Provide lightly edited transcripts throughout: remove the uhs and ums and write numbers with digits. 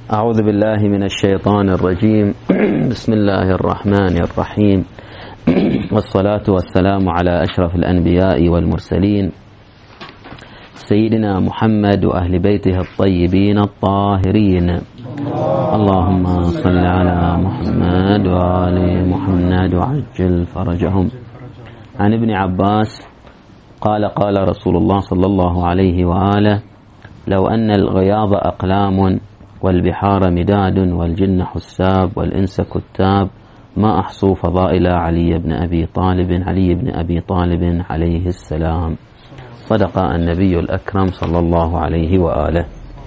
أعوذ بالله من الشيطان الرجيم. بسم الله الرحمن الرحيم، والصلاة والسلام على أشرف الأنبياء والمرسلين سيدنا محمد وأهل بيته الطيبين الطاهرين. اللهم صل على محمد وآل محمد وعجل فرجهم. عن ابن عباس قال قال رسول الله صلى الله عليه وآله: لو أن الغياض أقلام والبحار مداد والجن حساب والإنس كتاب ما أحصوا فضائل علي بن أبي طالب عليه السلام. صدق النبي الأكرم صلى الله عليه وآله.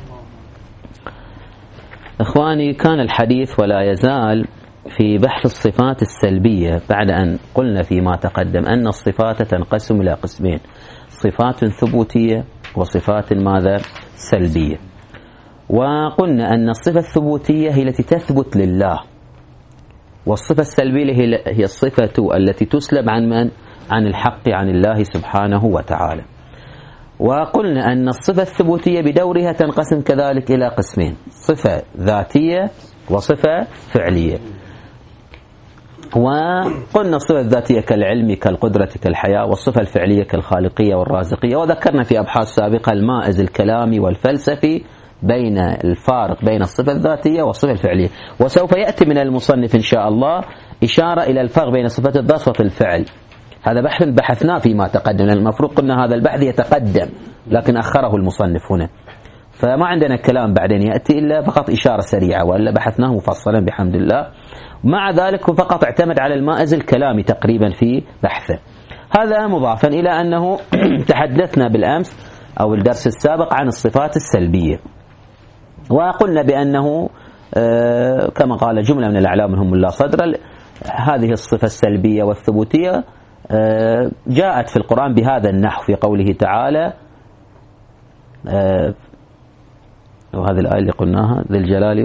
إخواني، كان الحديث ولا يزال في بحث الصفات السلبية، بعد أن قلنا فيما تقدم أن الصفات تنقسم إلى قسمين: صفات ثبوتية وصفات ماذا؟ سلبية. وقلنا أن الصفة الثبوتية هي التي تثبت لله، والصفة السلبية هي الصفة التي تسلب عن من؟ عن الحق، عن الله سبحانه وتعالى. وقلنا أن الصفة الثبوتية بدورها تنقسم كذلك إلى قسمين: صفة ذاتية وصفة فعلية. وقلنا الصفة الذاتية كالعلم كالقدرة كالحياة، والصفة الفعلية كالخالقية والرازقية. وذكرنا في أبحاث سابقة المائز الكلامي والفلسفي بين الفارق بين الصفة الذاتية والصفة الفعلية، وسوف يأتي من المصنف إن شاء الله إشارة إلى الفرق بين صفة الذات وصفة الفعل. هذا بحث بحثناه فيما تقدم، المفروض قلنا هذا البحث يتقدم لكن أخره المصنف هنا، فما عندنا كلام بعدين يأتي إلا فقط إشارة سريعة، وإلا بحثناه مفصلا بحمد الله. مع ذلك فقط اعتمد على المائز الكلامي تقريبا في بحثه. هذا مضافا إلى أنه تحدثنا بالأمس أو الدرس السابق عن الصفات السلبية، وقلنا بأنه كما قال جملة من الأعلام منهم لا صدر، هذه الصفة السلبية والثبوتية جاءت في القرآن بهذا النحو في قوله تعالى، وهذه الآية اللي قلناها: ذي الجلال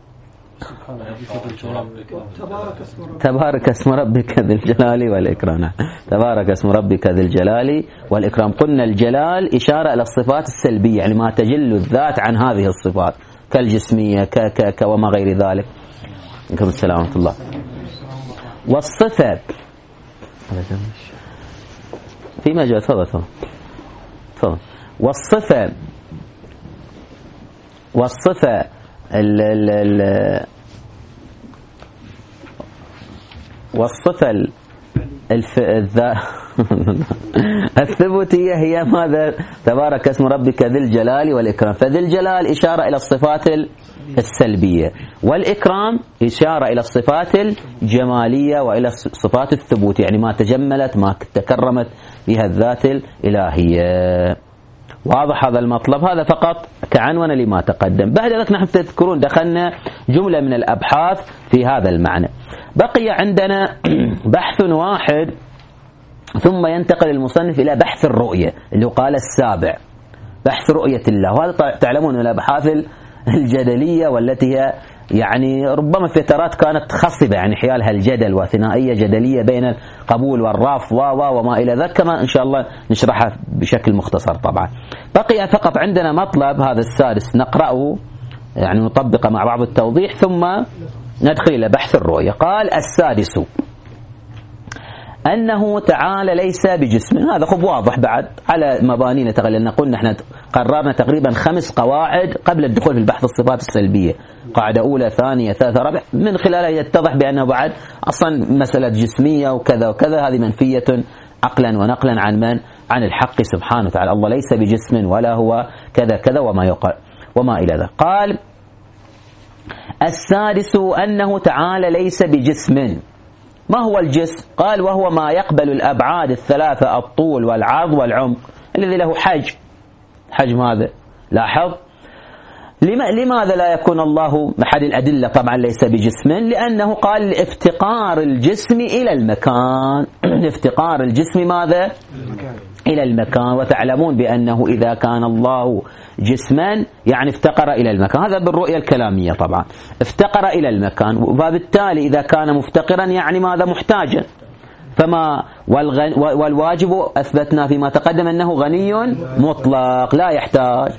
تبارك اسم ربك ذي الجلال والإكرام. تبارك اسم ربك ذي الجلال والإكرام. قلنا الجلال إشارة إلى الصفات السلبية، يعني ما تجل الذات عن هذه الصفات كالجسمية وما غير ذلك. عليكم السلام ورحمة الله. والصفة في مجال تفضل. والصفة الثبوتية هي ماذا؟ تبارك اسم ربك ذي الجلال والإكرام. فذي الجلال إشارة إلى الصفات السلبية، والإكرام إشارة إلى الصفات الجمالية وإلى الصفات الثبوت، يعني ما تجملت ما تكرمت بها الذات الإلهية. واضح هذا المطلب؟ هذا فقط كعنوان لما تقدم. بعد ذلك نحن تذكرون دخلنا جملة من الأبحاث في هذا المعنى. بقي عندنا بحث واحد ثم ينتقل المصنف إلى بحث الرؤية اللي قال السابع، بحث رؤية الله. وهذا تعلمون من الأبحاث الجدلية والتي هي يعني ربما في فترات كانت خصبة، يعني حيالها الجدل وثنائية جدلية بين القبول والرفض وما إلى ذلك، كما إن شاء الله نشرحها بشكل مختصر. طبعا بقي فقط عندنا مطلب هذا السادس نقرأه، يعني نطبقه مع بعض التوضيح ثم ندخل إلى بحث الرؤية. قال السادس أنه تعالى ليس بجسم. هذا خب واضح بعد على مبانينا تغللنا. قلنا احنا قررنا تقريبا 5 قواعد قبل الدخول في البحث الصفات السلبية، قاعدة أولى ثانية ثالثة رابعة، من خلالها يتضح بأنه بعد أصلا مسألة جسمية وكذا وكذا هذه منفية عقلا ونقلا عن من؟ عن الحق سبحانه وتعالى. الله ليس بجسم ولا هو كذا كذا وما إلى ذلك. قال السادس أنه تعالى ليس بجسم. ما هو الجسم؟ قال وهو ما يقبل الأبعاد الثلاثة: الطول والعرض والعمق، الذي له حجم هذا. لاحظ لماذا لا يكون الله أحد الأدلة طبعا ليس بجسم؟ لأنه قال افتقار الجسم إلى المكان. افتقار الجسم ماذا؟ إلى المكان. وتعلمون بأنه إذا كان الله جسما يعني افتقر إلى المكان، هذا بالرؤية الكلامية طبعا، افتقر إلى المكان، وبالتالي إذا كان مفتقرا يعني ماذا؟ محتاجا. فما والواجب أثبتنا فيما تقدم أنه غني مطلق لا يحتاج.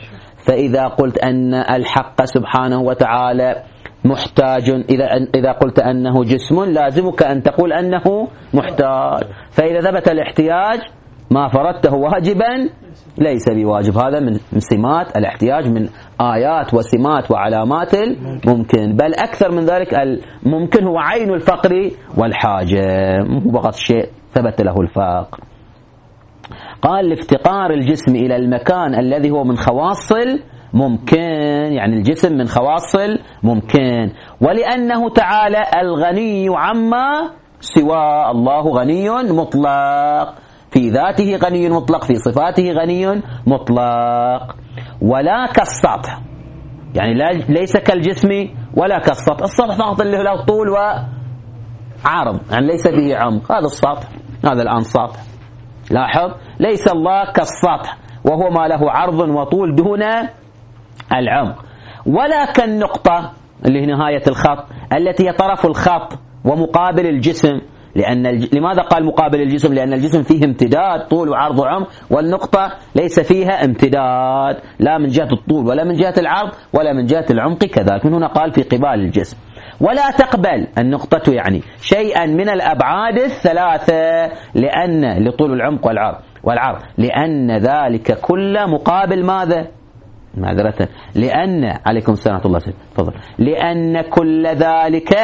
فإذا قلت أن الحق سبحانه وتعالى محتاج، إذا قلت أنه جسم لازمك أن تقول أنه محتاج، فإذا ثبت الاحتياج ما فرضته واجبا ليس بواجب. هذا من سمات الاحتياج، من آيات وسمات وعلامات الممكن، بل أكثر من ذلك الممكن هو عين الفقر والحاجة، مو فقط شيء ثبت له الفقر. قال لافتقار الجسم إلى المكان الذي هو من خواص ممكن، يعني الجسم من خواص ممكن، ولأنه تعالى الغني عما سوى. الله غني مطلق، في ذاته غني مطلق، في صفاته غني مطلق، ولا كالسطح، يعني ليس كالجسم ولا كالسطح. السطح فقط اللي له طول وعرض، يعني ليس به عمق، هذا السطح، هذا الآن سطح. لاحظ، ليس الله كالسطح وهو ما له عرض وطول دون العمق، ولا كالنقطة اللي هي نهاية الخط التي هي طرف الخط ومقابل الجسم. لماذا قال مقابل الجسم؟ لأن الجسم فيه امتداد طول وعرض وعمق، والنقطة ليس فيها امتداد لا من جهة الطول ولا من جهة العرض ولا من جهة العمق كذلك. من هنا قال في قبال الجسم. ولا تقبل النقطة يعني شيئا من الأبعاد الثلاثة، لأن لطول العمق والعرض لأن ذلك كله مقابل ماذا؟ معذرة، لأن عليكم السلام ورحمة الله، تفضل. لأن كل ذلك،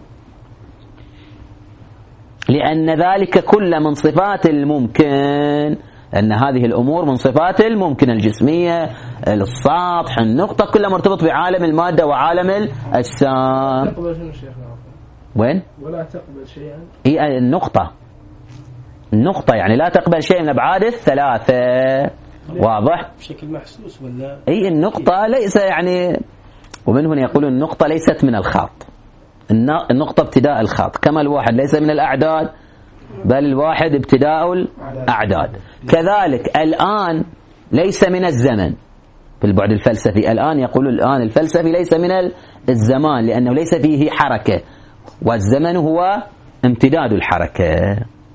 لأن ذلك كل من صفات الممكن، أن هذه الأمور من صفات الممكن الجسمية، السطح، النقطة، كلها مرتبط بعالم المادة وعالم الأجسام. وين؟ ولا تقبل شيئا، هي النقطة يعني لا تقبل شيء من الأبعاد الثلاثة. واضح؟ بشكل محسوس ولا؟ أي النقطة ليس يعني، ومن هنا يقولون النقطة ليست من الخط، النقطة ابتداء الخط، كما الواحد ليس من الأعداد بل الواحد ابتداء الأعداد. كذلك الآن ليس من الزمن في البعد الفلسفي. الآن يقول الآن الفلسفي ليس من الزمان لأنه ليس فيه حركة، والزمن هو امتداد الحركة.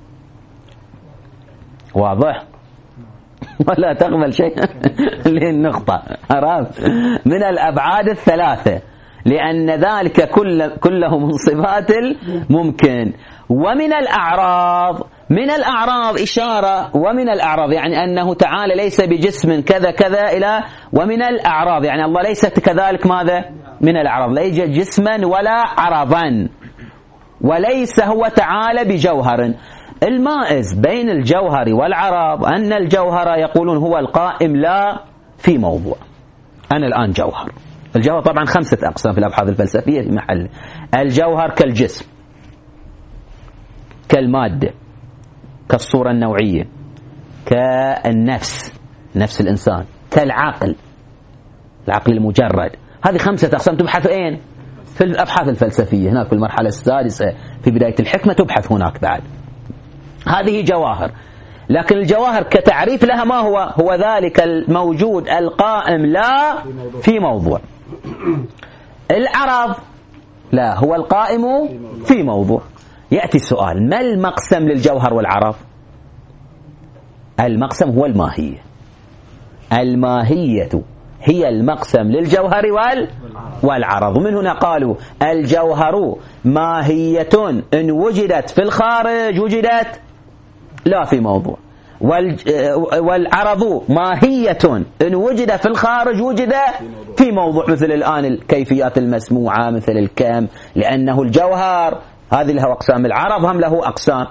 واضح؟ ولا تقبل شيء للنقطة، عرفت؟ من الأبعاد الثلاثة، لأن ذلك كله من صفات الممكن. ومن الأعراض، من الأعراض إشارة، ومن الأعراض يعني أنه تعالى ليس بجسم كذا كذا إلى، ومن الأعراض يعني الله ليست كذلك ماذا؟ من الأعراض، لا يوجد جسما ولا عرضا، وليس هو تعالى بجوهر. المائز بين الجوهر والعرض أن الجوهر يقولون هو القائم لا في موضوع. أنا الآن جوهر، الجوهر طبعا 5 أقسام في الأبحاث الفلسفية في محل. الجوهر كالجسم، كالمادة، كالصورة النوعية، كالنفس، نفس الإنسان، كالعقل، العقل المجرد. هذه 5 أقسام تبحث أين؟ في الأبحاث الفلسفية، هناك في المرحلة السادسة في بداية الحكمة تبحث هناك بعد. هذه جواهر، لكن الجواهر كتعريف لها ما هو؟ هو ذلك الموجود القائم لا في موضوع. العرض لا، هو القائم في موضوع. يأتي السؤال، ما المقسم للجوهر والعرض؟ المقسم هو الماهية. الماهية هي المقسم للجوهر والعرض. ومن هنا قالوا الجوهر ماهية إن وجدت في الخارج وجدت لا في موضوع، والعرض ماهية إن وجد في الخارج وجد في موضوع. مثل الآن الكيفيات المسموعة، مثل الكم، لأنه الجوهر هذه له أقسام، العرض هم له أقسام.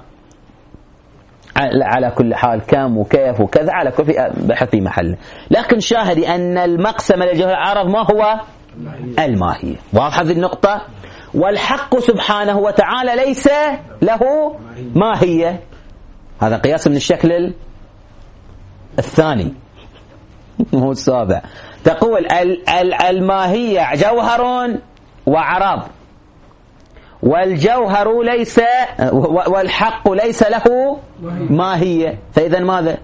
على كل حال كم وكيف وكذا على كل بحث في محله. لكن شاهدي أن المقسم للجوهر العرض ما هو؟ الماهية. واضح هذه النقطة؟ والحق سبحانه وتعالى ليس له ماهية. هذا قياس من الشكل الثاني مو السابع. تقول الماهية جوهر وعرض، والجوهر ليس، والحق ليس له ماهية، فإذا ماذا؟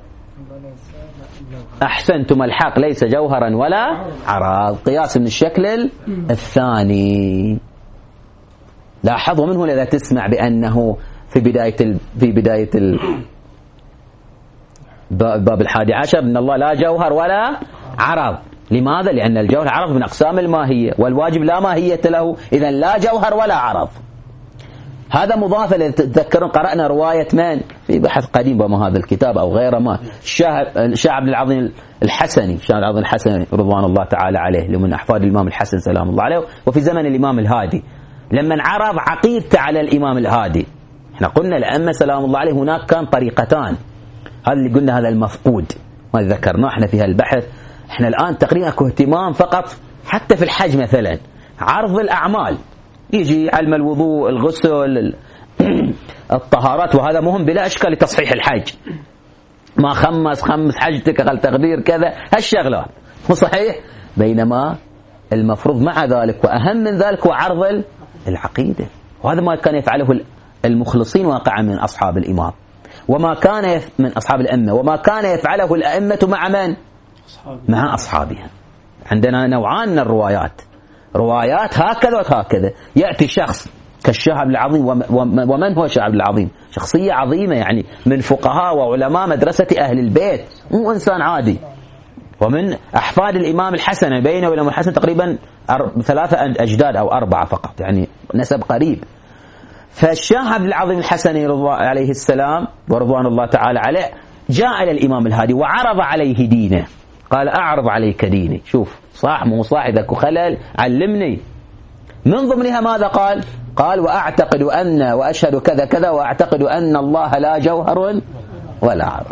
أحسنتم، الحق ليس جوهرا ولا عرض. قياس من الشكل الثاني. لاحظوا من هنا لا تسمع بأنه في بداية الباب 11 إن الله لا جوهر ولا عرض، لماذا؟ لأن الجوهر عرض من أقسام الماهية، والواجب لا ماهية له، إذن لا جوهر ولا عرض. هذا مضاف. تذكرون قرأنا رواية من في بحث قديم بما هذا الكتاب أو غيره، ما الشاه عبد العظيم الحسني، الشاه عبد العظيم الحسني رضوان الله تعالى عليه، من أحفاد الإمام الحسن سلام الله عليه، وفي زمن الإمام الهادي، لما عرض عقيدته على الإمام الهادي. احنا قلنا الأئمة سلام الله عليه هناك كان طريقتان، هذا اللي قلنا هذا المفقود ما ذكرناه احنا في هالبحث. احنا الآن تقريبا اكو اهتمام فقط حتى في الحج مثلا عرض الأعمال، يجي علم الوضوء، الغسل، الطهارات، وهذا مهم بلا إشكال لتصحيح الحج. ما خمس حجتك أقل تقدير كذا، هالشغلات مو صحيح. بينما المفروض مع ذلك وأهم من ذلك هو عرض العقيدة، وهذا ما كان يفعله المخلصين واقعا من أصحاب الإمام، وما كان من أصحاب الأئمة، وما كان يفعله الأئمة مع من؟ مع أصحابها. عندنا نوعان من الروايات، روايات هكذا وهكذا. يأتي شخص كالشاه عبد العظيم، ومن هو الشاه عبد العظيم؟ شخصية عظيمة يعني من فقهاء وعلماء مدرسة أهل البيت، مو إنسان عادي، ومن أحفاد الإمام الحسن، بينه والإمام الحسن تقريبا 3 أجداد أو 4 فقط، يعني نسب قريب. فالشاه عبد العظيم الحسني عليه السلام ورضوان الله تعالى عليه جاء إلى الإمام الهادي وعرض عليه دينه، قال أعرض عليك ديني، شوف صح مو صح، إذا خلل علمني. من ضمنها ماذا قال؟ قال وأعتقد أن وأشهد كذا كذا وأعتقد أن الله لا جوهر ولا عرض.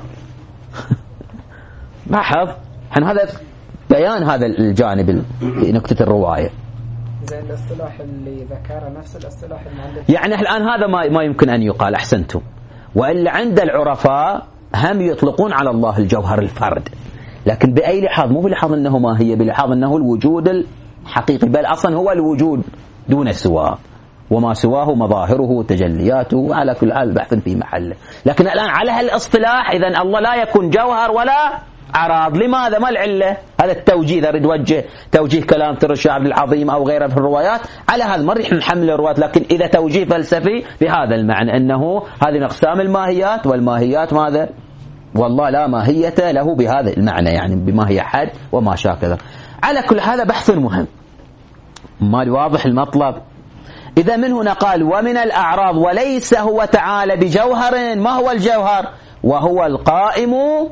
لاحظ هذا بيان هذا الجانب في نكتة الرواية. زي الاصطلاح اللي ذكره نفس الاصطلاح المعلم. يعني الآن هذا ما يمكن أن يقال، أحسنتم. وإلا عند العرفاء هم يطلقون على الله الجوهر الفرد، لكن بأي لحاظ؟ مو بلحاظ أنه ما هي، بلحاظ أنه الوجود الحقيقي، بل أصلا هو الوجود دون سواه، وما سواه مظاهره وتجلياته، وعلى كل حال بحث في محله. لكن الآن على هالاصطلاح إذن الله لا يكون جوهر ولا عراض. لماذا؟ ما العلة؟ هذا التوجيه، إذا نريد وجه توجيه كلام الشاه عبد العظيم أو غيره في الروايات على هذا، ما رح نحمل الروايات، لكن إذا توجيه فلسفي بهذا المعنى أنه هذه أقسام الماهيات، والماهيات ماذا؟ والله لا ماهية له بهذا المعنى، يعني بما هي حد وما شاكذا. على كل هذا بحث مهم، ما واضح المطلب. إذا من هنا قال ومن الأعراض وليس هو تعالى بجوهر. ما هو الجوهر؟ وهو القائم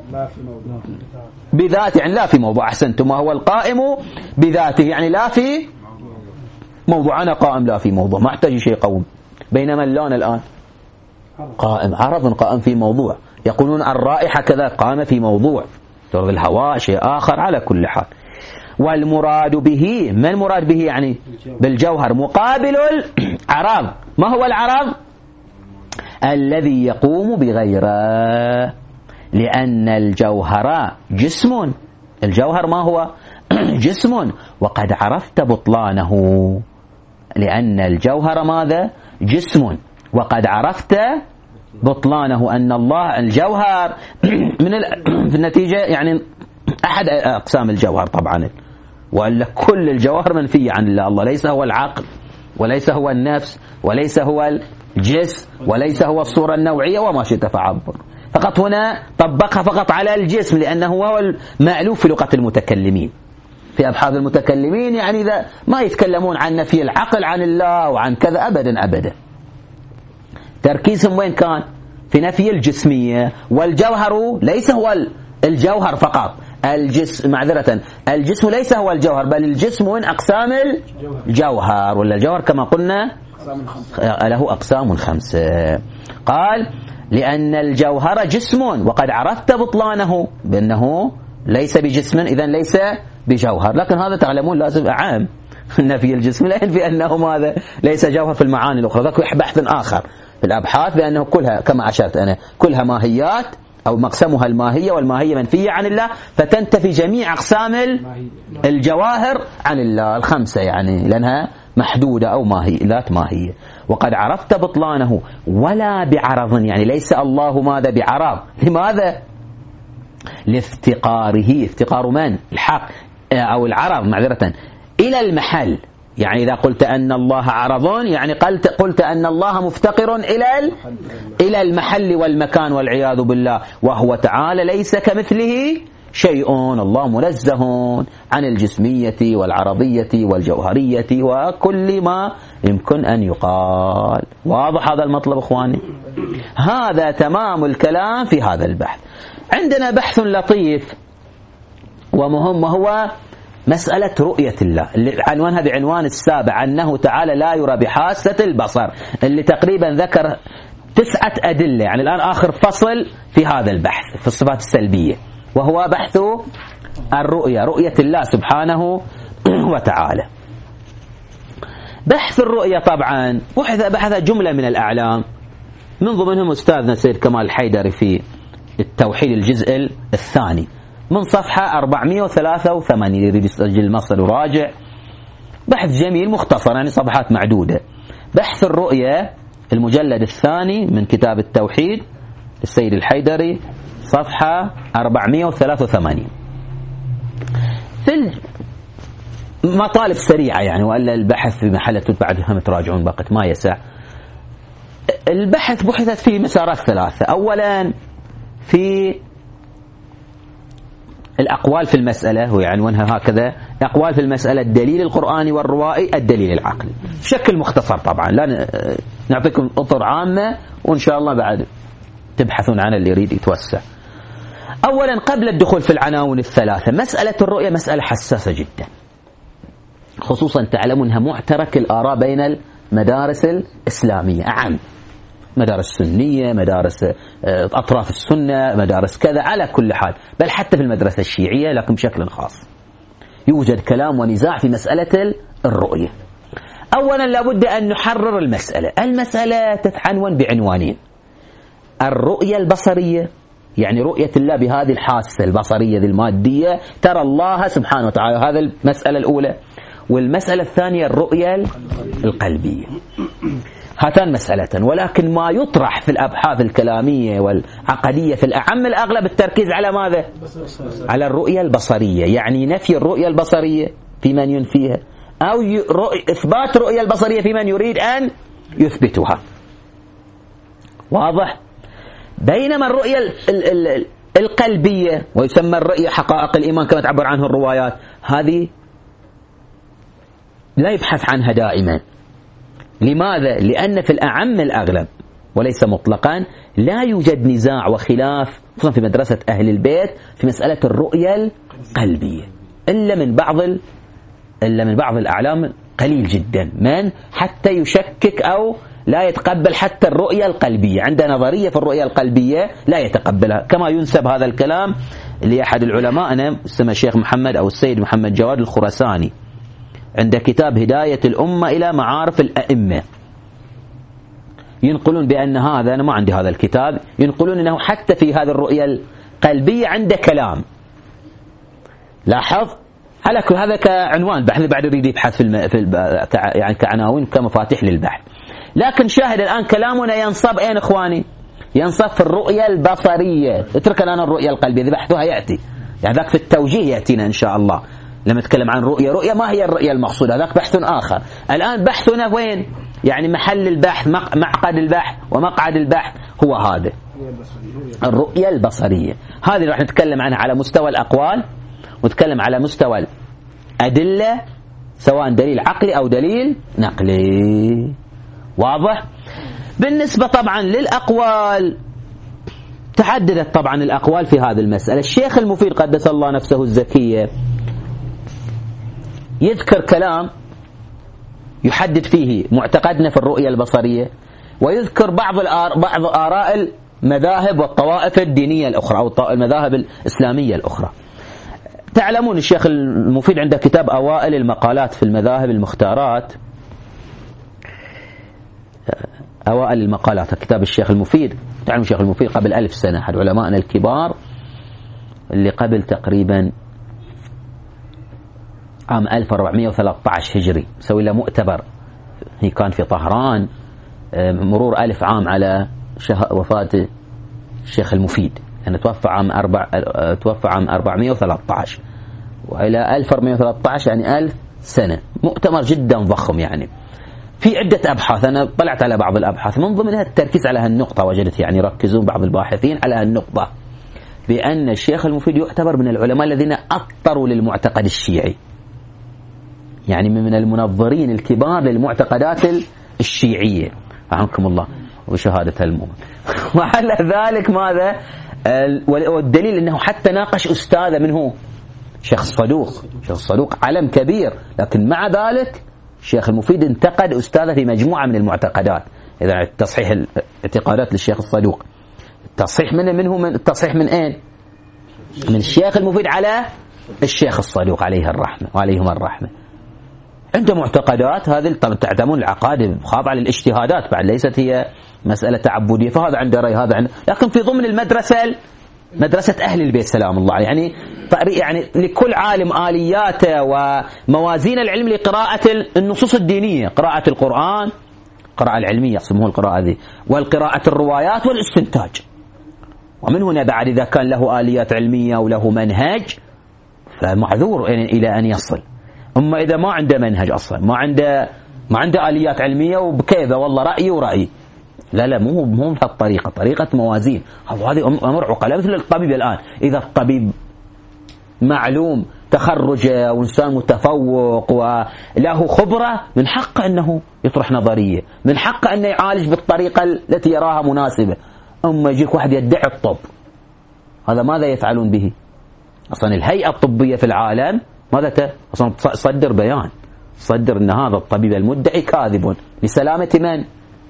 بذاته، يعني لا في موضوع. أحسنتم، ما هو القائم بذاته، يعني لا في موضوع. أنا قائم لا في موضوع، ما أحتاج شيء قوم. بينما اللون الآن قائم، عرض قائم في موضوع. يقولون الرائحة كذا قائمة في موضوع، ترضي الهواء شيء آخر. على كل حال، والمراد به، ما المراد به؟ يعني بالجوهر مقابل العرض. ما هو العرض؟ الذي يقوم بغيره، لأن الجوهر جسم. الجوهر ما هو؟ جسم، وقد عرفت بطلانه، لأن الجوهر ماذا؟ جسم، وقد عرفت بطلانه، أن الله الجوهر في النتيجة يعني أحد أقسام الجوهر طبعا، وإلا كل الجوهر منفية عن الله. الله ليس هو العقل، وليس هو النفس، وليس هو الجسم، وليس هو الصورة النوعية، وما شئت فعبر. فقط هنا طبقها فقط على الجسم، لأنه هو المألوف في لغة المتكلمين. في أبحاث المتكلمين يعني إذا ما يتكلمون عن نفي العقل عن الله وعن كذا أبدا أبدا، تركيزهم وين كان؟ في نفي الجسمية. والجوهر ليس هو الجوهر فقط، الجسم معذرة، الجسم ليس هو الجوهر، بل الجسم من أقسام الجوهر، ولا الجوهر كما قلنا له أقسام 5. قال لأن الجوهر جسم، وقد عرفت بطلانه بأنه ليس بجسم، إذن ليس بجوهر. لكن هذا تعلمون لازم عام، نفي الجسم لا ينفي أنه ماذا؟ ليس جوهر في المعاني الأخرى. ذاك بحث آخر في الأبحاث بأنه كلها كما أشرت أنا كلها ماهيات، أو مقسمها الماهية، والماهية منفية عن الله، فتنتفي جميع أقسام الجواهر عن الله 5، يعني لأنها محدودة أو لا ماهية. وقد عرفت بطلانه ولا بعرض، يعني ليس الله ماذا؟ بعرض. لماذا؟ لافتقاره، افتقار من؟ الحق أو العرض معذرة، إلى المحل. يعني إذا قلت أن الله عرض، يعني قلت أن الله مفتقر إلى المحل والمكان والعياذ بالله، وهو تعالى ليس كمثله شيء الله منزه عن الجسمية والعرضية والجوهرية وكل ما يمكن أن يقال. واضح هذا المطلب إخواني؟ هذا تمام الكلام في هذا البحث. عندنا بحث لطيف ومهم وهو مسألة رؤية الله، اللي عنوانها بعنوان السابع أنه تعالى لا يرى بحاسة البصر، اللي تقريبا ذكر 9 أدلة. يعني الآن آخر فصل في هذا البحث في الصفات السلبية، وهو بحث الرؤية، رؤية الله سبحانه وتعالى. بحث الرؤية طبعا بحث جملة من الأعلام، من ضمنهم أستاذنا سيد كمال الحيدري في التوحيد الجزء الثاني من صفحة 483. يريد يسجل مصر وراجع. بحث جميل مختصر، يعني صفحات معدودة. بحث الرؤية المجلد الثاني من كتاب التوحيد السيد الحيدري صفحة 483. في مطالب سريعة يعني، وإلا البحث في محل بعدها تراجعون بقت ما يسع. البحث بحثت في مسارات 3. أولا في الأقوال في المسألة، هو عنوانها هكذا: أقوال في المسألة، الدليل القرآني والروائي، الدليل العقلي، بشكل مختصر طبعا، لا نعطيكم أطر عامة وإن شاء الله بعد تبحثون عن اللي يريد يتوسع. أولا قبل الدخول في العناوين الثلاثة، مسألة الرؤية مسألة حساسة جدا، خصوصا تعلمون أنها معترك الآراء بين المدارس الإسلامية، أعم مدارس سنية، مدارس أطراف السنة، مدارس كذا، على كل حال، بل حتى في المدرسة الشيعية لكن بشكل خاص يوجد كلام ونزاع في مسألة الرؤية. أولا لابد أن نحرر المسألة تتعنون بعنوانين: الرؤية البصرية، يعني رؤية الله بهذه الحاسة البصرية ذي المادية، ترى الله سبحانه وتعالى، هذا المسألة الأولى. والمسألة الثانية الرؤية القلبية. هاتان مسألتان، ولكن ما يطرح في الأبحاث الكلامية والعقدية في الأعم الأغلب التركيز على ماذا؟ على الرؤية البصرية، يعني نفي الرؤية البصرية في من ينفيها، أو إثبات الرؤية البصرية في من يريد أن يثبتها. واضح؟ بينما الرؤية القلبية، ويسمى الرؤية حقائق الإيمان كما تعبر عنه الروايات، هذه لا يبحث عنها دائما. لماذا؟ لأن في الأعم الأغلب وليس مطلقا لا يوجد نزاع وخلاف، خصوصا في مدرسة أهل البيت، في مسألة الرؤية القلبية، إلا من بعض الأعلام قليل جدا من حتى يشكك أو لا يتقبل حتى الرؤية القلبية. عنده نظرية في الرؤية القلبية لا يتقبلها، كما ينسب هذا الكلام لأحد العلماء اسمه الشيخ محمد أو السيد محمد جواد الخراساني، عند كتاب هداية الأمة إلى معارف الأئمة، ينقلون بأن هذا، أنا ما عندي هذا الكتاب، ينقلون أنه حتى في هذه الرؤية القلبية عنده كلام. لاحظ على كل هذا كعنوان بحث، بعد يريد يبحث يعني كعناوين كمفاتيح للبحث. لكن شاهد الآن كلامنا ينصب أين إخواني؟ ينصب في الرؤية البصرية. اترك الآن الرؤية القلبية، ذي بحثها يأتي، يعني ذاك في التوجيه يأتينا إن شاء الله لما نتكلم عن رؤية ما هي الرؤية المقصودة، ذاك بحث آخر. الآن بحثنا وين؟ يعني محل البحث، معقد البحث ومقعد البحث هو هذا، الرؤية البصرية. هذه راح نتكلم عنها على مستوى الأقوال، ونتكلم على مستوى الأدلة، سواء دليل عقلي أو دليل نقلي. واضح؟ بالنسبة طبعا للأقوال، تحددت طبعا الأقوال في هذه المسألة. الشيخ المفيد قدس الله نفسه الزكية يذكر كلام يحدد فيه معتقدنا في الرؤية البصرية، ويذكر بعض آراء المذاهب والطوائف الدينية الأخرى أو المذاهب الإسلامية الأخرى. تعلمون الشيخ المفيد عنده كتاب أوائل المقالات في المذاهب المختارات، أوائل المقالات، كتاب الشيخ المفيد. تعلم الشيخ المفيد قبل 1000 سنة، أحد علمائنا الكبار اللي قبل تقريبا عام 1413 هجري، سوي له مؤتمر، هي كان في طهران، مرور 1000 عام على وفاة الشيخ المفيد، يعني توفى عام 413 وإلى 1413 يعني 1000 سنة. مؤتمر جدا ضخم، يعني في عدة أبحاث. أنا طلعت على بعض الأبحاث، من ضمنها التركيز على هالنقطة، وجدت يعني يركزون بعض الباحثين على هالنقطة، بأن الشيخ المفيد يعتبر من العلماء الذين أطروا للمعتقد الشيعي، يعني من المنظرين الكبار للمعتقدات الشيعية رحمكم الله وشهادة المؤمن. وعلى ذلك ماذا؟ والدليل أنه حتى ناقش أستاذه منه شيخ الصدوق. شيخ الصدوق علم كبير، لكن مع ذلك الشيخ المفيد انتقد أستاذه في مجموعة من المعتقدات. إذا تصحيح الاعتقادات للشيخ الصدوق، التصحيح من التصحيح من أين؟ من الشيخ المفيد على الشيخ الصدوق عليه الرحمة وعليهما الرحمة. عنده معتقدات هذه تعتمون العقائد خاضعة للاجتهادات بعد، ليست هي مسألة تعبدية، فهذا عنده رأي هذا عنده، لكن في ضمن المدرسة مدرسة أهل البيت سلام الله عليه، يعني لكل عالم آلياته وموازين العلم لقراءة النصوص الدينية، قراءة القرآن، قراءة العلمية يقسمه القراءة ذي، والقراءة الروايات والاستنتاج. ومن هنا بعد إذا كان له آليات علمية وله منهج فمعذور إلى أن يصل. أما إذا ما عنده منهج أصلا، ما عنده آليات علمية وبكذا والله رأيي ورأيي، لا مو بهالطريقة، طريقة موازين. هذه أمر عقلاء. مثل الطبيب الآن، إذا الطبيب معلوم تخرجه وإنسان متفوق وله خبرة، من حقه أنه يطرح نظرية، من حقه أنه يعالج بالطريقة التي يراها مناسبة. أما يجيك واحد يدعي الطب، هذا ماذا يفعلون به؟ أصلا الهيئة الطبية في العالم ماذا أصلا تصدر بيان، تصدر أن هذا الطبيب المدعي كاذب لسلامة من؟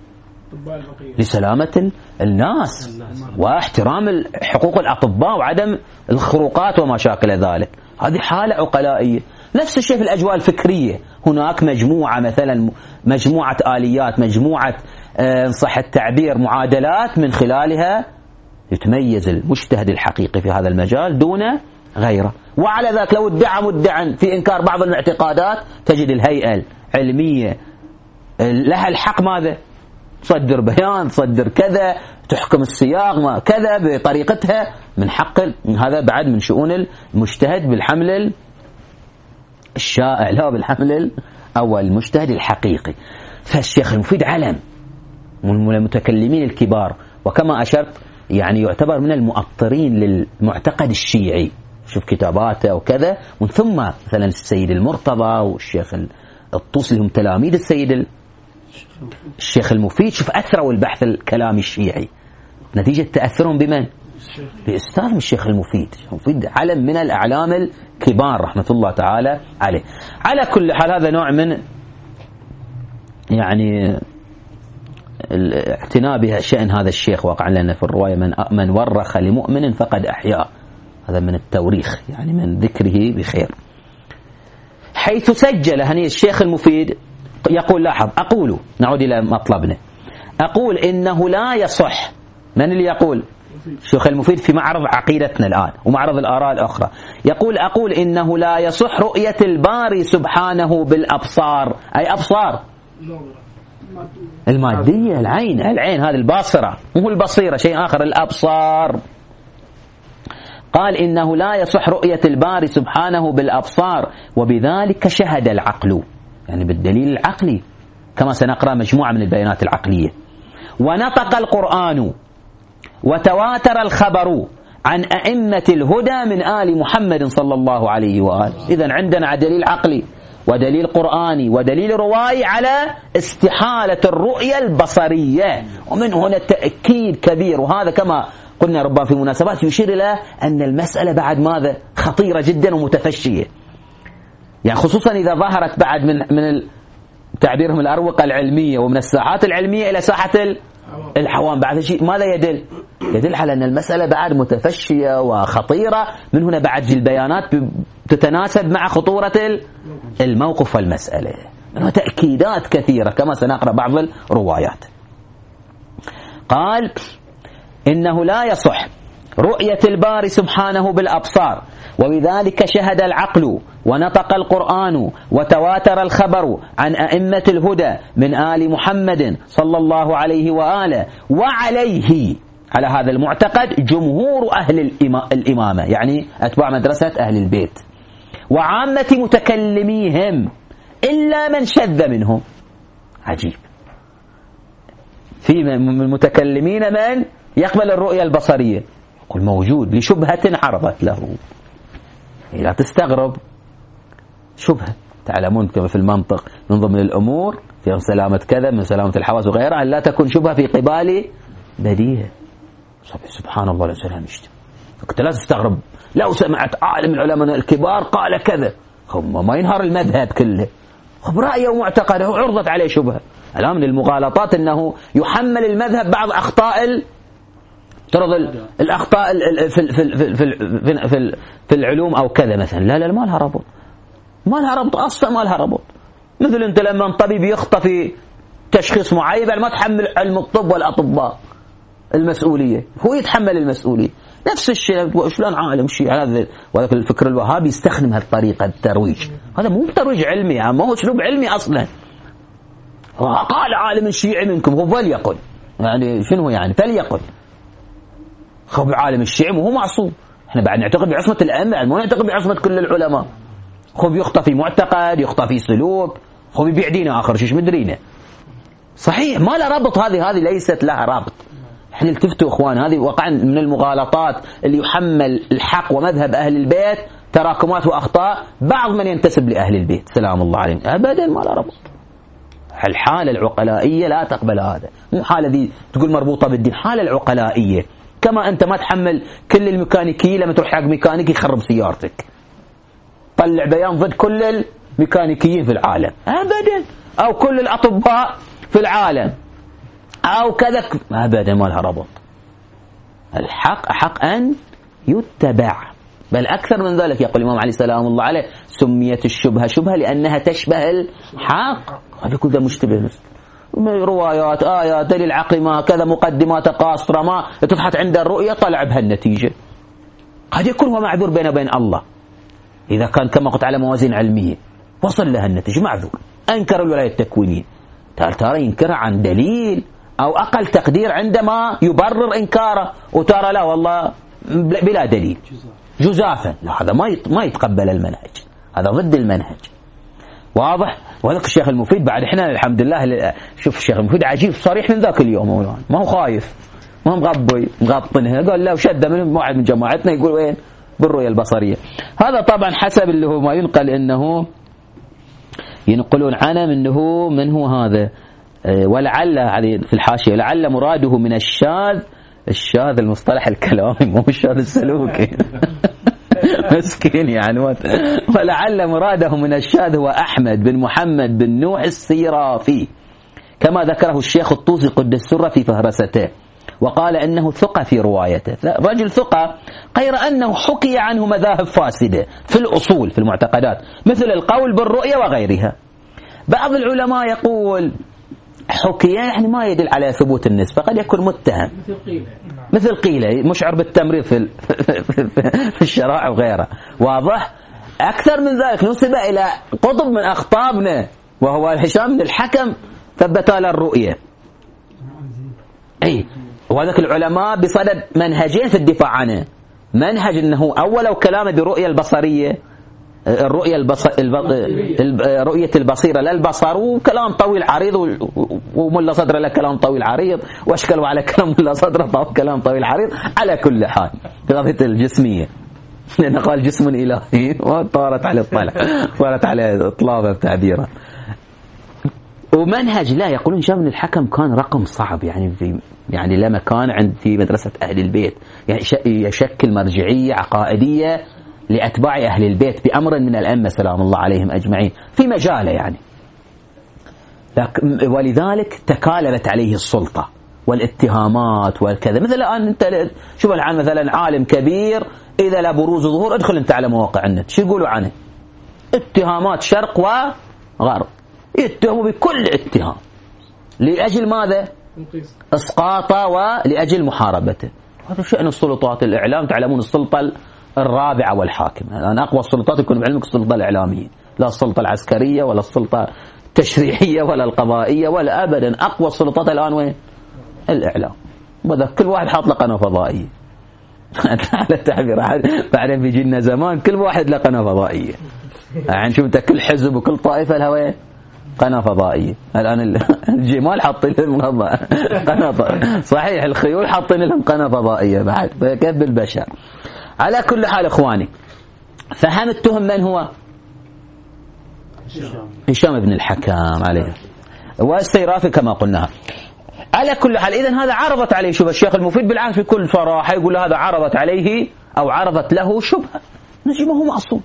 لسلامة الناس واحترام حقوق الأطباء وعدم الخروقات وما شاكل ذلك. هذه حالة عقلائية. نفس الشيء في الأجواء الفكرية، هناك مجموعة مثلا مجموعة آليات، مجموعة إن صح التعبير معادلات، من خلالها يتميز المجتهد الحقيقي في هذا المجال دون غيره. وعلى ذلك لو ادعى مدعا في إنكار بعض الاعتقادات، تجد الهيئة العلمية لها الحق ماذا؟ تصدر بيان، تصدر كذا، تحكم السياق كذا بطريقتها، من حق هذا بعد من شؤون المجتهد بالحمل الشائع، لا بالحمل أو المجتهد الحقيقي. فالشيخ المفيد علم من المتكلمين الكبار، وكما أشرت يعني يعتبر من المؤطرين للمعتقد الشيعي. شوف كتاباته وكذا، ومن ثم مثلا السيد المرتضى والشيخ الطوسي هم تلاميذ السيد الشيخ المفيد. شوف أثروا البحث الكلامي الشيعي نتيجة تأثرهم بمن؟ بأستاذهم الشيخ المفيد. الشيخ المفيد علم من الأعلام الكبار رحمة الله تعالى عليه. على كل حال هذا نوع من يعني الاعتناء بشأن هذا الشيخ واقعا، لأن في الرواية من ورخ لمؤمن فقد أحياه، هذا من التوريخ يعني من ذكره بخير. حيث سجل هني الشيخ المفيد يقول، لاحظ، أقول، نعود إلى مطلبنا، أقول إنه لا يصح. من اللي يقول؟ الشيخ المفيد في معرض عقيدتنا الآن ومعرض الآراء الأخرى. أقول إنه لا يصح رؤية الباري سبحانه بالأبصار. أي أبصار المادية، العين هذه الباصرة، مو البصيرة شيء آخر، الأبصار. قال إنه لا يصح رؤية الباري سبحانه بالأبصار، وبذلك شهد العقل، يعني بالدليل العقلي كما سنقرأ مجموعة من البيانات العقلية. ونطق القرآن وتواتر الخبر عن أئمة الهدى من آل محمد صلى الله عليه وآله. إذن عندنا دليل عقلي ودليل قرآني ودليل روائي على استحالة الرؤية البصرية، ومن هنا تأكيد كبير. وهذا كما قلنا ربما في مناسبات يشير إلى أن المسألة بعد ماذا؟ خطيرة جدا ومتفشية، يعني خصوصا إذا ظهرت بعد من تعبيرهم الأروقة العلمية ومن الساحات العلمية إلى ساحة الحوام. بعد شيء ماذا يدل على أن المسألة بعد متفشية وخطيرة. من هنا بعد البيانات تتناسب مع خطورة الموقف والمسألة، منها تأكيدات كثيرة كما سنقرأ بعض الروايات. قال إنه لا يصح رؤية الباري سبحانه بالأبصار، وبذلك شهد العقل ونطق القرآن وتواتر الخبر عن أئمة الهدى من آل محمد صلى الله عليه وآله. وعليه، على هذا المعتقد، جمهور أهل الإمامة، يعني أتباع مدرسة أهل البيت، وعامة متكلميهم إلا من شذ منهم. عجيب، في من المتكلمين من يقبل الرؤية البصرية، يقول موجود لشبهة عرضت له. لا تستغرب، شبهة. تعلمون كما في المنطق من ضمن الأمور في سلامة كذا من سلامة الحواس وغيرها أن لا تكون شبهة في قبال بديهة. سبحان الله لا سلام يشتم. فكنت لا تستغرب لو سمعت عالم العلماء الكبار قال كذا، هم ما ينهار المذهب كله، برأيه ومعتقده عرضت عليه شبهة. الآن من المغالطات أنه يحمل المذهب بعض أخطاء ترض الأخطاء في العلوم أو كذا مثلا. لا ما لها ربط، ما لها ربط أصلا، ما لها ربط. مثل أنت لما طبيب يخطأ في تشخيص معين ما تحمل علم الطب والأطباء المسؤولية، هو يتحمل المسؤولية. نفس الشيء شلون عالم شيعي هذا وذاك الفكر الوهابي يستخدم هالطريقة الترويج، هذا مو ترويج علمي، يعني ما هو اسلوب علمي أصلا. قال عالم الشيعي منكم، هو فليقل، يعني شنو يعني فليقل. هو عالم الشيعي وهو معصوم، احنا بعد نعتقد بعصمة الأئمة، مو نعتقد بعصمة كل العلماء. هو بيخطأ في معتقد، يخطأ في سلوك، هو بيبيع دينه آخر شيء مدرينا. صحيح ما له ربط، هذه ليست لها ربط. احنا التفتوا اخوان، هذه وقعا من المغالطات اللي يحمل الحق ومذهب أهل البيت تراكمات وأخطاء بعض من ينتسب لأهل البيت سلام الله عليهم، أبدا ما له ربط. الحالة العقلائية لا تقبل هذا، مو حالة ذي تقول مربوطة بالدين، حالة العقلائية. كما أنت ما تحمل كل الميكانيكيين لما تروح حق ميكانيكي يخرب سيارتك طلع بيان ضد كل الميكانيكيين في العالم أبدا، أو كل الأطباء في العالم أو كذا أبدا، ما لها ربط. الحق أحق أن يتبع، بل أكثر من ذلك. يقول الإمام علي سلام الله عليه سميت الشبهة شبهة لأنها تشبه الحق. هذا كله مشتبه، روايات آيات دليل عقلي ما كذا مقدمات قاصرة ما تفحت عند الرؤية طلع بها النتيجة. قد يكون هو معذور بينه وبين الله إذا كان كما قلت على موازين علمية وصل لها النتيجة معذور. أنكر الولاية التكوينية ترى ينكرها عن دليل أو أقل تقدير عندما يبرر إنكاره، وترى لا والله بلا دليل جزافا. لا هذا ما يتقبل المنهج، هذا ضد المنهج. واضح؟ وهذاك الشيخ المفيد بعد احنا الحمد لله شوف الشيخ المفيد عجيب صريح من ذاك اليوم مولانا، ما هو خايف، ما هو مغبي مغطنها، قال لا وشد من واحد من جماعتنا يقول وين بالرؤية البصرية. هذا طبعا حسب اللي هو ما ينقل انه ينقلون عنه من هو هذا. ولعل هذه في الحاشية لعل مراده من الشاذ المصطلح الكلامي مو الشاذ السلوكي مسكين يعني. ولعل مراده من الشاذ هو أحمد بن محمد بن نوح السيرافي كما ذكره الشيخ الطوسي قدس سره في فهرسته، وقال إنه ثقة في روايته، رجل ثقة، غير أنه حكي عنه مذاهب فاسدة في الأصول في المعتقدات مثل القول بالرؤية وغيرها. بعض العلماء يقول حكي يعني ما يدل على ثبوت النسبة، قد يكون متهم مثل قيلة مشعر بالتمريض في الشرائع وغيره. واضح؟ أكثر من ذلك نسب إلى قطب من أخطابنا وهو هشام بن الحكم ثبت له الرؤية. أي وهذاك العلماء بصدد منهجين في الدفاع عنه، منهج أنه أول كلامه برؤية البصرية، رؤية البصيرة لا البصر، وكلام طويل عريض وملا صدر له كلام طويل عريض، واشكلوا على كلام ملا صدر كلام طويل عريض. على كل حال في قضية الجسمية لأنه قال جسم إلهي وطارت على الطلع طارت على إطلابه بتعبيره. ومنهج لا يقولون هشام بن الحكم كان رقم صعب يعني لما كان عند في مدرسة أهل البيت يعني يشكل مرجعية عقائدية لأتباع أهل البيت بأمر من الأئمة سلام الله عليهم أجمعين في مجاله يعني. ولذلك تكالبت عليه السلطة والاتهامات والكذا. مثل الآن أنت شوف الآن مثلا عالم كبير إذا لا بروز ظهور ادخل أنت على مواقع النت شو يقولوا عنه؟ اتهامات شرق وغرب، يتهموا بكل اتهام لأجل ماذا؟ إسقاطه ولأجل محاربته. هذا شأن السلطات الإعلام. تعلمون السلطة الرابعة والحاكمة الآن أقوى السلطات يكون بعلمك السلطة الإعلامية، لا السلطة العسكرية ولا السلطة التشريعية ولا القضائية ولا أبدا. أقوى السلطات الآن وين؟ الإعلام. وذا كل واحد حاط له قناة فضائية على التعبير. بعدين بيجي لنا زمان كل واحد له قناة فضائية، يعني شوف انت كل حزب وكل طائفة لها وين؟ قناة فضائية. الآن الجمال حاطين لهم قناة، صحيح الخيول حاطين لهم قناة فضائية بعد، كيف بالبشر. على كل حال إخواني، فهمتهم من هو؟ هشام بن الحكام عليه والسيرافي كما قلنا. على كل حال إذن هذا عرضت عليه شبهة. الشيخ المفيد بالعكس بكل صراحة يقول هذا عرضت عليه أو عرضت له شبهة، نجي ما هو معصوم.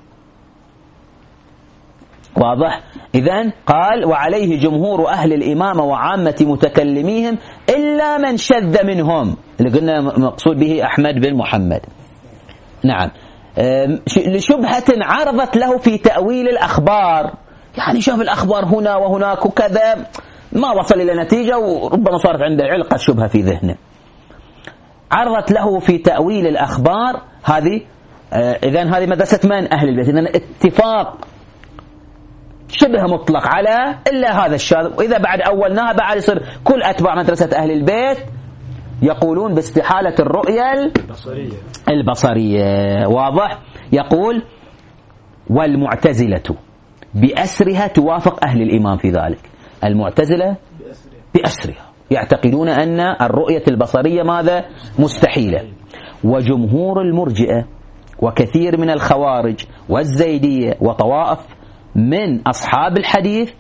واضح؟ إذن قال وعليه جمهور أهل الإمامة وعامة متكلميهم إلا من شذ منهم، اللي قلنا مقصود به أحمد بن محمد. نعم، لشبهة عرضت له في تأويل الأخبار، يعني شاف الأخبار هنا وهناك وكذا ما وصل إلى نتيجة، وربما صارت عنده علقة شبهة في ذهنه، عرضت له في تأويل الأخبار. هذه إذن هذه مدرسة من؟ أهل البيت. إذن اتفاق شبه مطلق على إلا هذا الشاذ، وإذا بعد أولناها بعد يصير كل أتباع مدرسة أهل البيت يقولون باستحالة الرؤية البصرية. واضح؟ يقول والمعتزلة بأسرها توافق أهل الإمام في ذلك. المعتزلة بأسرها يعتقدون أن الرؤية البصرية ماذا؟ مستحيلة. وجمهور المرجئة وكثير من الخوارج والزيدية وطوائف من أصحاب الحديث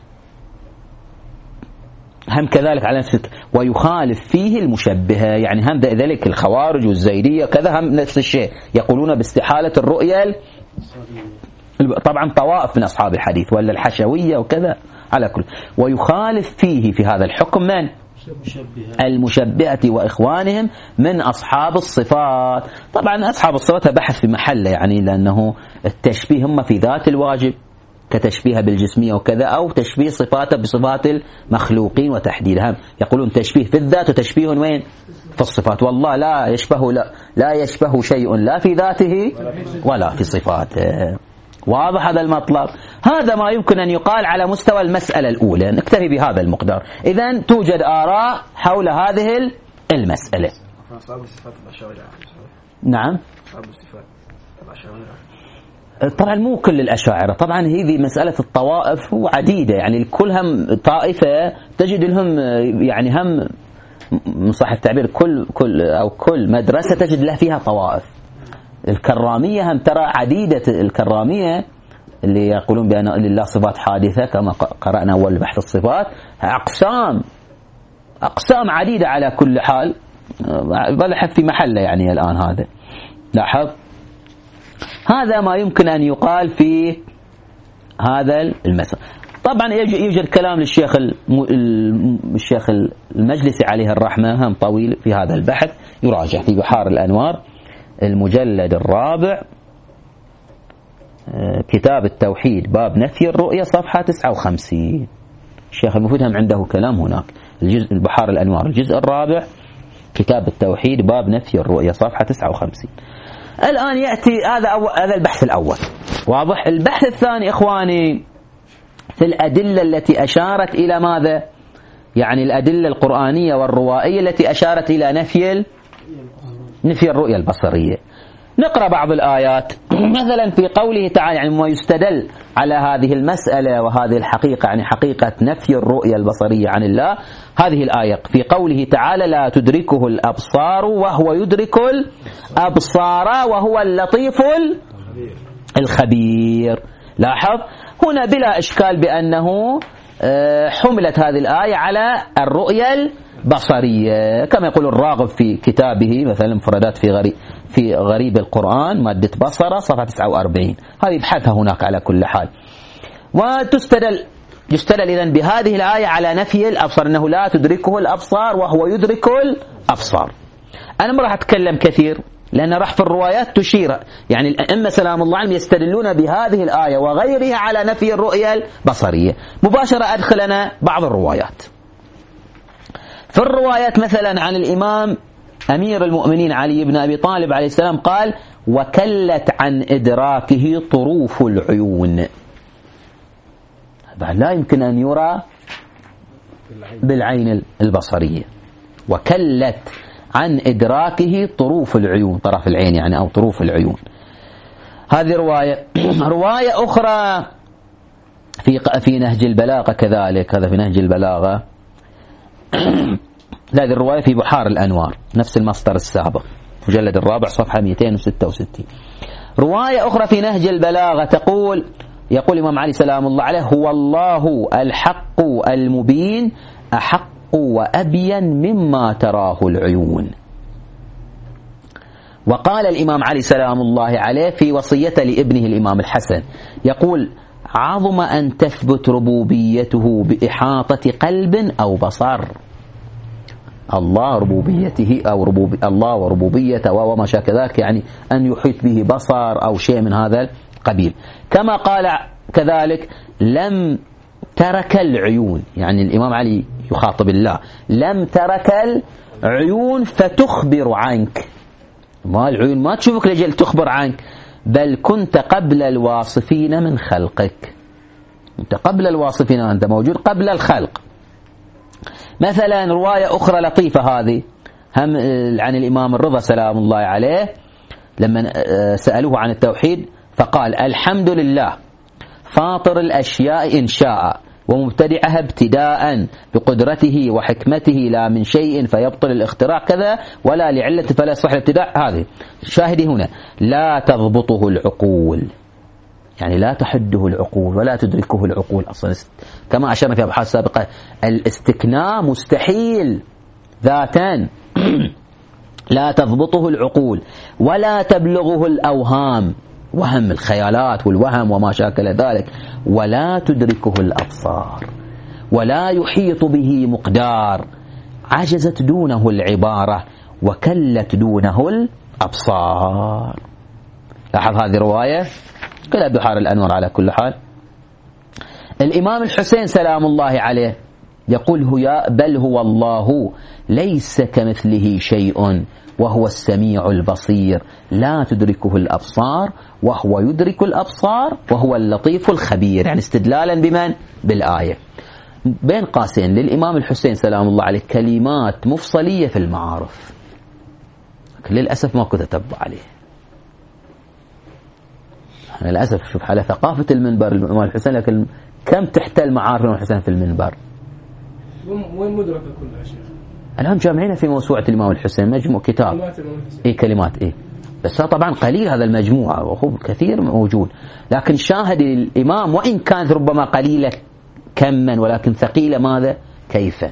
هم كذلك على نفس، ويخالف فيه المشبهة، يعني هم ذلك الخوارج والزيدية كذا هم نفس الشيء، يقولون باستحالة الرؤية. طبعا طوائف من أصحاب الحديث ولا الحشوية وكذا على كل. ويخالف فيه في هذا الحكم من؟ المشبهة وإخوانهم من أصحاب الصفات. طبعا أصحاب الصفات بحث في محله، يعني لأنه التشبيه هم في ذات الواجب كتشبيه بالجسمية وكذا، أو تشبيه صفاته بصفات المخلوقين وتحديدها. يقولون تشبيه في الذات وتشبيه وين؟ في الصفات. والله لا يشبه شيء لا في ذاته ولا في صفاته. واضح هذا المطلب؟ هذا ما يمكن أن يقال على مستوى المسألة الأولى، نكتفي بهذا المقدار. إذن توجد آراء حول هذه المسألة. نعم، طبعا مو كل الأشاعرة، طبعا هذه مسألة الطوائف وعديدة، يعني كلهم طائفة تجد لهم يعني هم صح التعبير كل مدرسة تجد له فيها طوائف. الكرامية هم ترى عديدة، الكرامية اللي يقولون بأن لله صفات حادثة كما قرأنا أول بحث الصفات، أقسام عديدة. على كل حال بلحث في محله يعني الآن هذا لاحظ. هذا ما يمكن أن يقال في هذا المسألة. طبعا يوجد كلام للشيخ الشيخ المجلسي عليه الرحمة هم طويل في هذا البحث، يراجع في بحار الأنوار المجلد الرابع كتاب التوحيد باب نفي الرؤية صفحة 59. الشيخ المفيد هم عنده كلام هناك، الجزء البحار الأنوار الجزء الرابع كتاب التوحيد باب نفي الرؤية صفحة 59. الآن يأتي هذا البحث الأول. واضح؟ البحث الثاني إخواني في الأدلة التي أشارت إلى ماذا؟ يعني الأدلة القرآنية والروائية التي أشارت إلى نفي الرؤية البصرية. نقرأ بعض الآيات مثلا في قوله تعالى، يعني ما يستدل على هذه المسألة وهذه الحقيقة، يعني حقيقة نفي الرؤية البصرية عن الله. هذه الآية في قوله تعالى لا تدركه الأبصار وهو يدرك الأبصار وهو اللطيف الخبير. لاحظ هنا بلا إشكال بأنه حملت هذه الآية على الرؤية البصرية، كما يقول الراغب في كتابه مثلا مفردات في غريب القرآن مادة بصرة صفحة 49. هذه بحثها هناك على كل حال. يستدل إذن بهذه الآية على نفي الأبصار، أنه لا تدركه الأبصار وهو يدرك الأبصار. أنا ما راح أتكلم كثير لأن راح في الروايات تشير، يعني الأئمة سلام الله عليهم يستدلون بهذه الآية وغيرها على نفي الرؤية البصرية. مباشرة أدخل أنا بعض الروايات. في الروايات مثلا عن الإمام أمير المؤمنين علي بن أبي طالب عليه السلام قال وكلت عن إدراكه طروف العيون. لا يمكن أن يرى بالعين البصرية. وكلت عن إدراكه طروف العيون، طرف العين يعني أو طروف العيون. هذه رواية. رواية أخرى في نهج البلاغة كذلك، هذا في نهج البلاغة. هذه الرواية في بحار الأنوار، نفس المصدر السابق، مجلد الرابع صفحة 266. رواية أخرى في نهج البلاغة يقول الإمام علي سلام الله عليه: هو الله الحق المبين أحق وأبين مما تراه العيون. وقال الإمام علي سلام الله عليه في وصيته لابنه الإمام الحسن، يقول: عظم أن تثبت ربوبيته بإحاطة قلب أو بصر. الله ربوبيته أو الله وربوبيته وما شابه ذلك، يعني أن يحيط به بصر أو شيء من هذا القبيل. كما قال كذلك: لم ترك العيون، يعني الإمام علي يخاطب الله: لم ترك العيون فتخبر عنك، ما العيون ما تشوفك لجل تخبر عنك، بل كنت قبل الواصفين من خلقك، أنت قبل الواصفين، أنت موجود قبل الخلق. مثلا رواية أخرى لطيفة هذه هم عن الإمام الرضا سلام الله عليه، لما سألوه عن التوحيد فقال: الحمد لله فاطر الأشياء إن شاء ومبتدعها ابتداء بقدرته وحكمته، لا من شيء فيبطل الاختراع كذا ولا لعلة فلا يصح الابتداع. هذه شاهدي هنا: لا تضبطه العقول، يعني لا تحده العقول ولا تدركه العقول. أصلا كما أشرنا في أبحاث سابقة الاستكناء مستحيل ذاتا، لا تضبطه العقول ولا تبلغه الأوهام، وهم الخيالات والوهم وما شاكل ذلك، ولا تدركه الأبصار ولا يحيط به مقدار، عجزت دونه العبارة وكلت دونه الأبصار. لاحظ هذه رواية كلها بحار الأنوار. على كل حال الإمام الحسين سلام الله عليه يقول: بل هو الله ليس كمثله شيء وهو السميع البصير لا تدركه الأبصار وهو يدرك الأبصار وهو اللطيف الخبير، يعني استدلالا بمن؟ بالآية. بين قاسين للإمام الحسين سلام الله عليه كلمات مفصلية في المعارف، للأسف ما كنت أتبع عليه. للأسف شوف على ثقافة المنبر الإمام الحسين، لكن كم تحتل معارف الإمام الحسين في المنبر؟ وين مدركة كلها شيخ؟ الآن جامعين في موسوعة الإمام الحسين مجموع كتاب كلمات بس طبعا قليل هذا المجموعة، وهو كثير موجود، لكن شاهد الإمام وإن كانت ربما قليلة كما ولكن ثقيلة ماذا؟ كيفا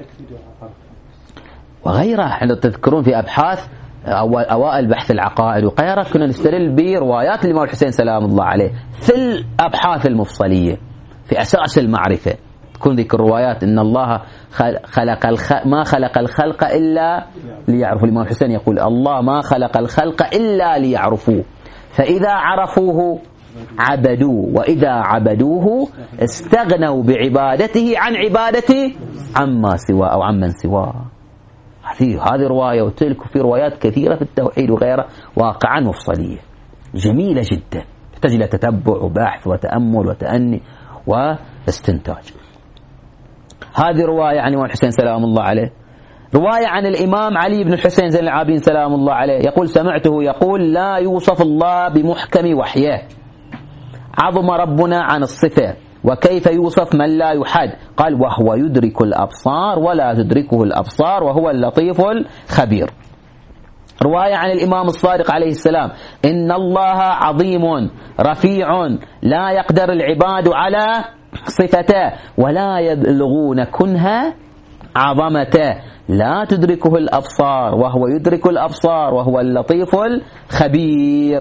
وغيرها. حين تذكرون في أبحاث أوائل بحث العقائد وغيرها كنا نستدل بروايات الإمام الحسين سلام الله عليه في الأبحاث المفصلية في أساس المعرفة، تكون ذكر الروايات إن الله ما خلق الخلق إلا ليعرفوا. الإمام الحسين يقول: الله ما خلق الخلق إلا ليعرفوه، فإذا عرفوه عبدوه، وإذا عبدوه استغنوا بعبادته عن عبادته عما سوى أو عمن سواه. هذه رواية وتلك، في روايات كثيرة في التوحيد وغيرها واقعا مفصلية جميلة جدا، تحتاج إلى تتبع وبحث وتأمل وتأني واستنتاج. هذه رواية عن الإمام الحسين سلام الله عليه. رواية عن الإمام علي بن الحسين زين العابدين سلام الله عليه يقول: سمعته يقول: لا يوصف الله بمحكم وحيه، عظم ربنا عن الصفة، وكيف يوصف من لا يحد؟ قال: وهو يدرك الأبصار ولا تدركه الأبصار وهو اللطيف الخبير. رواية عن الإمام الصادق عليه السلام: إن الله عظيم رفيع لا يقدر العباد على صفته ولا يبلغون كنها عظمته، لا تدركه الأبصار وهو يدرك الأبصار وهو اللطيف الخبير.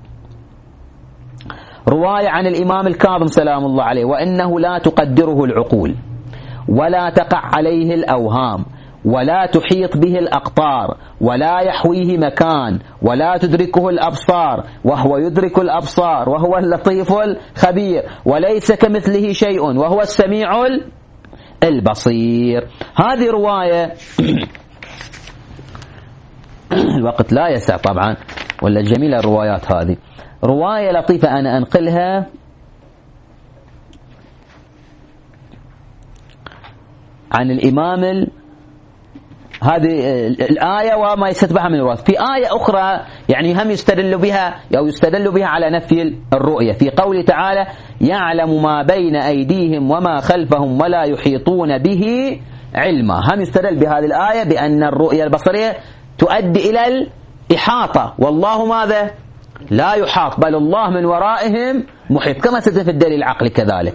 رواية عن الإمام الكاظم سلام الله عليه: وإنه لا تقدره العقول ولا تقع عليه الأوهام ولا تحيط به الأقطار ولا يحويه مكان ولا تدركه الأبصار وهو يدرك الأبصار وهو اللطيف الخبير، وليس كمثله شيء وهو السميع البصير. هذه رواية الوقت لا يسع طبعا، ولا جميلة الروايات هذه. رواية لطيفة أنا أنقلها عن الإمام هذه الآية وما يستتبعها من الروايات. في آية أخرى يعني هم يستدل بها على نفي الرؤية في قوله تعالى يعلم ما بين أيديهم وما خلفهم ولا يحيطون به علما. هم يستدل بهذه الآية بأن الرؤية البصرية تؤدي إلى الإحاطة، والله ماذا؟ لا يحاط، بل الله من ورائهم محيط، كما ستأتي في الدليل العقلي كذلك.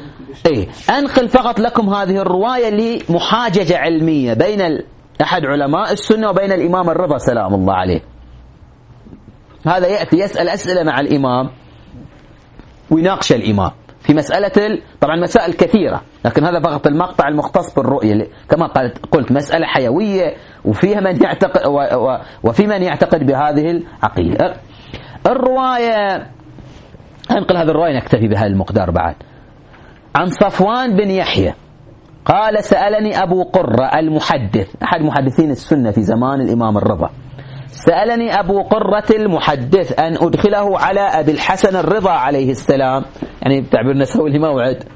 أنقل فقط لكم هذه الرواية لمحاججة علمية بين أحد علماء السنة وبين الإمام الرضا سلام الله عليه. هذا يأتي يسأل أسئلة مع الإمام ويناقش الإمام في مسألة طبعا مسائل كثيرة، لكن هذا فقط المقطع المختص بالرؤية، كما قلت مسألة حيوية وفيها من يعتقد وفي من يعتقد بهذه العقيدة. الرواية أنقل هذه الرواية نكتفي بهذا المقدار بعد. عن صفوان بن يحيى قال سألني أبو قرة المحدث، أحد محدثين السنة في زمان الإمام الرضا، سألني أبو قرة المحدث أن أدخله على أبي الحسن الرضا عليه السلام، يعني بتعبير نسوي موعد،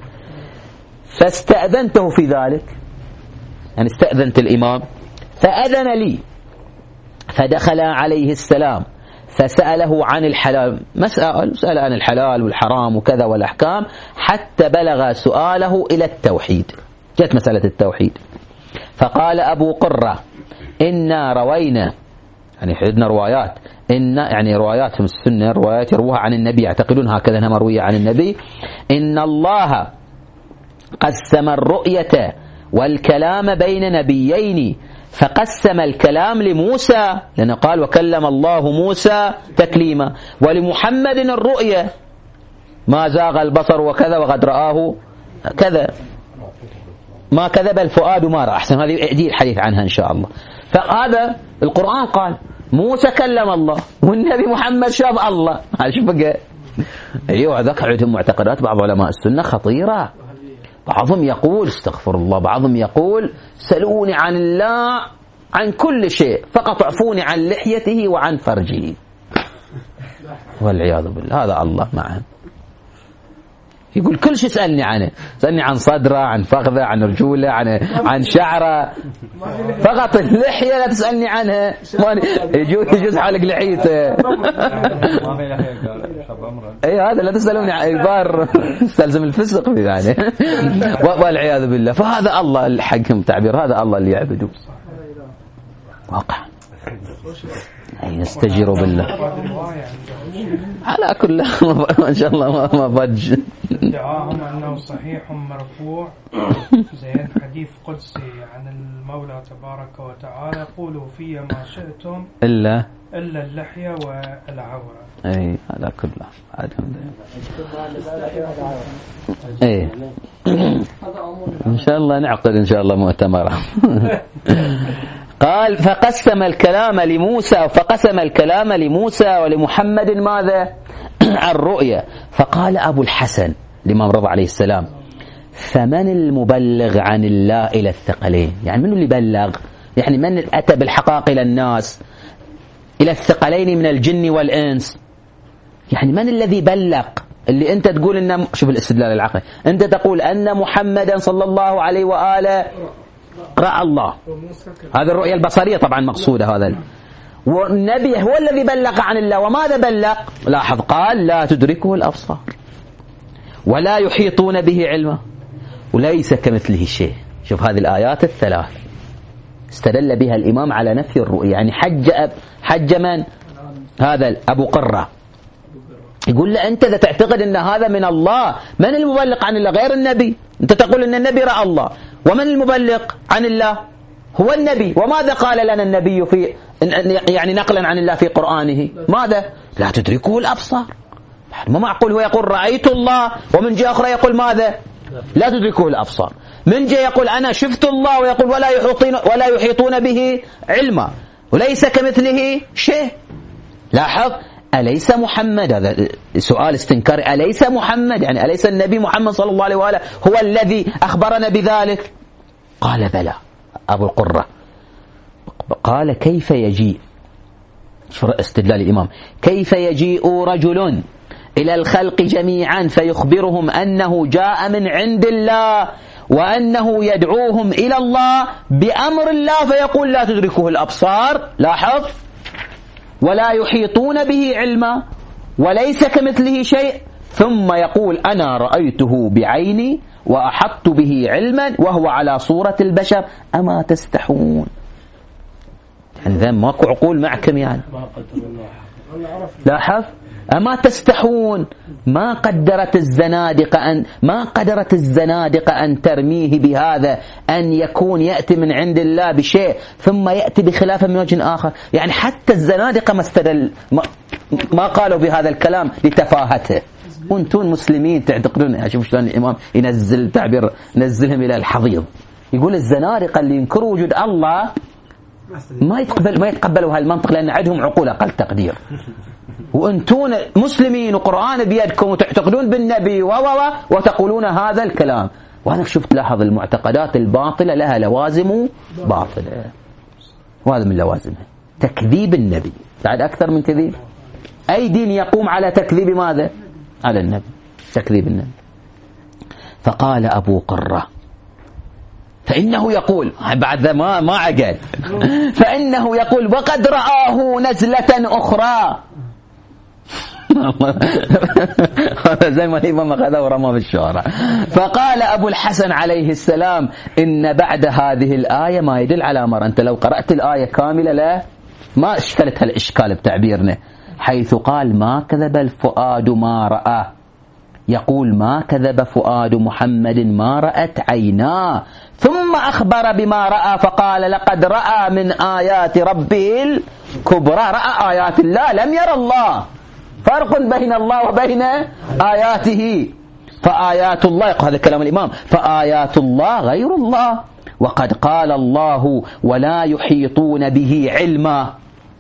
فاستأذنته في ذلك، يعني استأذنت الإمام فأذن لي، فدخل عليه السلام فسأله عن الحلال، سأل عن الحلال والحرام وكذا والأحكام، حتى بلغ سؤاله إلى التوحيد، جاءت مسألة التوحيد. فقال أبو قرة إنا روينا، يعني حدنا روايات، يعني روايات في السنة، روايات يروها عن النبي يعتقدون هكذا أنها مروية عن النبي، إن الله قسم الرؤية والكلام بين نبيين، فقسم الكلام لموسى لأنه قال وكلم الله موسى تكليما، ولمحمد الرؤية ما زاغ البصر وكذا وقد رآه كذا، ما كذب الفؤاد ما رأى. أحسن، هذه يأتي الحديث عنها إن شاء الله. فهذا القرآن قال موسى كلم الله والنبي محمد شاف الله. هذا شو بقى؟ أيوة، ذاك عندهم معتقدات بعض علماء السنة خطيرة. بعضهم يقول استغفر الله، بعضهم يقول سلوني عن الله عن كل شيء فقط اعفوني عن لحيته وعن فرجه، والعياذ بالله. هذا الله معه، يقول كل شيء سألني عنه، سألني عن صدره، عن فخذه، عن رجوله، عن شعره، فقط اللحية لا تسألني عنها. يجوز حالك لحيته. اي هذا لا تسألوني عن إبار استلزم الفسق يعني. والعياذ بالله. فهذا الله الحكم تعبير، هذا الله اللي يعبدوه واقع. يستجيروا بالله على كل ما شاء الله ما ضج. ادعاهم أنه صحيح مرفوع زي حديث قدسي عن المولى تبارك وتعالى قولوا في ما شئتم إلا اللحية والعورة. أي على كل عادهم أي إن شاء الله نعقد إن شاء الله مؤتمرا. قال فقسم الكلام لموسى ولمحمد ماذا؟ الرؤيا. فقال أبو الحسن الإمام رضا عليه السلام فمن المبلغ عن الله إلى الثقلين؟ يعني من اللي بلغ؟ يعني من أتى بالحقائق إلى الناس إلى الثقلين من الجن والإنس؟ يعني من الذي بلغ؟ اللي أنت تقول إن، شوف الاستدلال العقلي، أنت تقول أن محمدا صلى الله عليه وآله رأى الله، هذا الرؤية البصرية طبعا مقصودة هذا، والنبي هو الذي بلغ عن الله. وماذا بلغ؟ لاحظ قال لا تدركه الأبصار ولا يحيطون به علما وليس كمثله شيء. شوف هذه الآيات الثلاث استدل بها الإمام على نفي الرؤية، يعني حج من؟ هذا أبو قرة. يقول له أنت إذا تعتقد أن هذا من الله، من المبلغ عن الله غير النبي؟ أنت تقول أن النبي رأى الله، ومن المبلغ عن الله؟ هو النبي. وماذا قال لنا النبي في يعني نقلا عن الله في قرآنه؟ ماذا؟ لا تدركه الأبصار. ما معقول هو يقول رأيت الله ومن جهة أخرى يقول ماذا؟ لا تدركه الأبصار. من جهة يقول أنا شفت الله ويقول ولا يحيطون به علما وليس كمثله شيء. لاحظ أليس محمد، هذا سؤال استنكاري، أليس محمد يعني أليس النبي محمد صلى الله عليه وآله هو الذي أخبرنا بذلك؟ قال بلى. أبو القرة قال كيف يجيء، شوف استدلال الإمام، كيف يجيء رجل إلى الخلق جميعا فيخبرهم أنه جاء من عند الله وأنه يدعوهم إلى الله بأمر الله فيقول لا تدركه الأبصار، لاحظ، ولا يحيطون به علما وليس كمثله شيء، ثم يقول أنا رأيته بعيني وأحطت به علما وهو على صورة البشر أما تستحون. يعني ذا ماكو عقول معكم يعني. لاحظ، أما تستحون. ما قدرت الزنادقة أن ترميه بهذا، أن يكون يأتي من عند الله بشيء ثم يأتي بخلافه من وجه آخر. يعني حتى الزنادقة ما قالوا بهذا الكلام لتفاهته. وانتم مسلمين تعتقدون. أشوف شلون الإمام ينزل تعبير، نزلهم إلى الحضيض. يقول الزنادقة اللي ينكروا وجود الله ما يتقبلوا هالمنطق لأن عندهم عقول أقل تقدير. وأنتون مسلمين وقرآن بيدكم وتعتقدون بالنبي وتقولون هذا الكلام. وأنا شفت لاحظ المعتقدات الباطلة لها لوازم باطلة، وهذا من لوازمها تكذيب النبي. بعد أكثر من كذب أي دين يقوم على تكذيب ماذا؟ على النبي، تكذيب النبي. فقال أبو قرة فإنه يقول بعد ما عقل، فإنه يقول وقد رآه نزلة أخرى. زي ما الإمام أخذه ورمى بالشارع. فقال أبو الحسن عليه السلام إن بعد هذه الآية ما يدل على أمر. أنت لو قرأت الآية كاملة لا ما اشكلت هالإشكال بتعبيرنا، حيث قال ما كذب الفؤاد ما رأى، يقول ما كذب فؤاد محمد ما رأت عيناه، ثم أخبر بما رأى فقال لقد رأى من آيات ربه الكبرى. رأى آيات الله، لم يرى الله. فرق بين الله وبين آياته. فآيات الله، هذا كلام الإمام، فآيات الله غير الله. وقد قال الله ولا يحيطون به علما،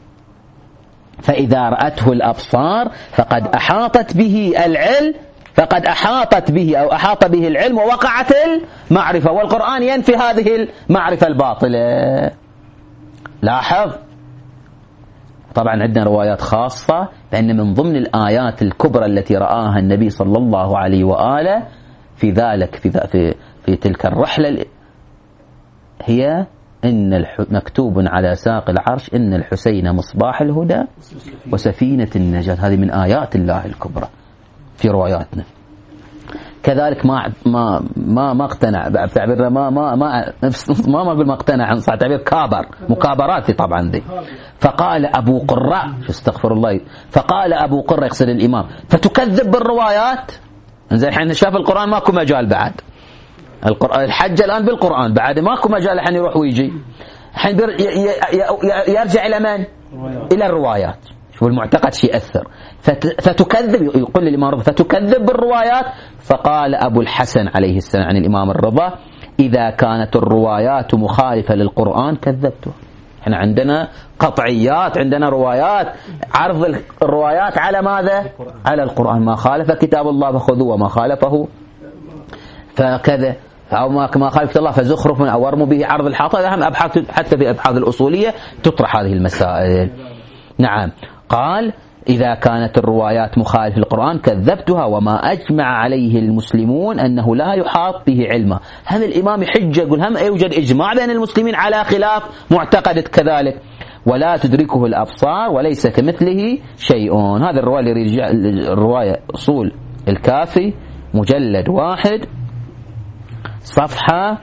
فإذا رأته الأبصار فقد أحاطت به العلم، فقد أحاطت به أو أحاط به العلم ووقعت المعرفة. والقرآن ينفي هذه المعرفة الباطلة. لاحظ، طبعا عندنا روايات خاصة بأن من ضمن الآيات الكبرى التي رآها النبي صلى الله عليه وآله في ذلك في تلك الرحلة هي إن مكتوب على ساق العرش إن الحسين مصباح الهدى وسفينة النجاة. هذه من آيات الله الكبرى في رواياتنا. كذلك ما اقتنع بتعبير ما اقول ما اقتنع عن صح تعبير كابر، مكابراتي طبعا دي. فقال ابو قرة، استغفر الله، فقال ابو قرة يقصد الامام فتكذب بالروايات. زين الحين شاف القرآن ماكو مجال بعد، الحج الان بالقرآن بعد ماكو مجال الحين يروح ويجي. الحين يرجع الى من؟ الى الروايات. شوف المعتقد شيء أثر. فتكذب، يقول الإمام الرضا فتكذب بالروايات. فقال أبو الحسن عليه السلام عن الإمام الرضا إذا كانت الروايات مخالفة للقرآن كذبته. احنا عندنا قطعيات، عندنا روايات، عرض الروايات على ماذا؟ على القرآن. ما خالف كتاب الله فخذوه وما خالفه فكذا، أو ما خالف الله فزخرف أو ورموا به عرض الحاطة. حتى في أبحاث الأصولية تطرح هذه المسائل. نعم. قال إذا كانت الروايات مخالفة للقرآن كذبتها وما أجمع عليه المسلمون أنه لا يحاط به علما. هم الإمام حجة يقول هم يوجد إجماع بين المسلمين على خلاف معتقدت كذلك. ولا تدركه الأبصار وليس كمثله شيء. هذا الرواية اللي يرجع الرواية أصول الكافي مجلد 1 صفحة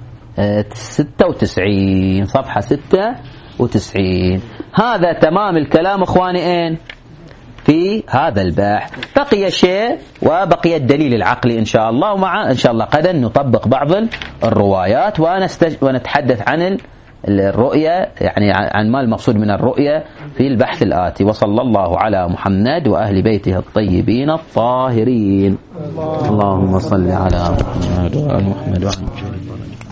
96، صفحة 96. هذا تمام الكلام اخواني في هذا الباحث. بقي شيء وبقي الدليل العقلي ان شاء الله، ومع ان شاء الله غدا نطبق بعض الروايات ونتحدث عن الرؤية، يعني عن ما المقصود من الرؤية في البحث الآتي. وصلى الله على محمد وأهل بيته الطيبين الطاهرين. اللهم صل على محمد وآل محمد وآل محمد.